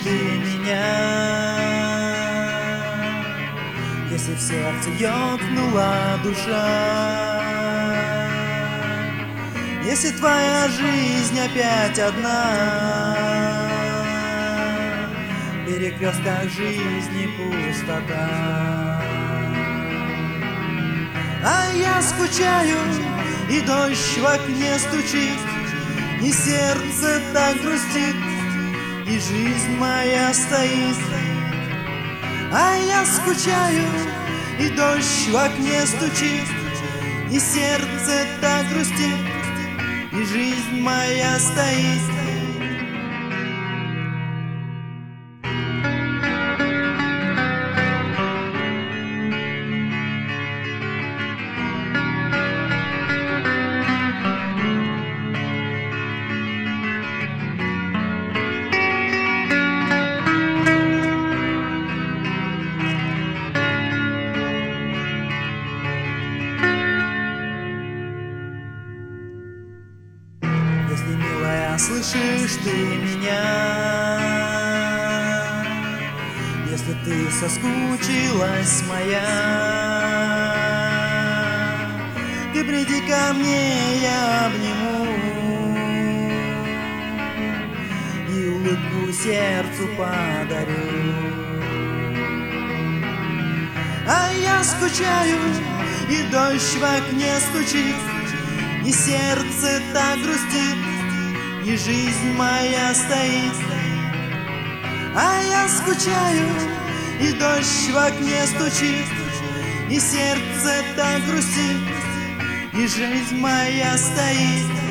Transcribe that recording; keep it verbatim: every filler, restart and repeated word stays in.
ты меня, если в сердце ёкнула душа, если твоя жизнь опять одна, в перекрестках жизни пустота. А я скучаю, и дождь в окне стучит, и сердце так грустит, и жизнь моя стоит. А я скучаю, и дождь в окне стучит, и сердце так грустит, и жизнь моя стоит. Если, милая, слышишь ты меня, если ты соскучилась моя, ты приди ко мне, я обниму и улыбку сердцу подарю. А я скучаю, и дождь в окне стучит, и сердце так грустит, и жизнь моя стоит. А я скучаю, и дождь в окне стучит, и сердце так грустит, и жизнь моя стоит.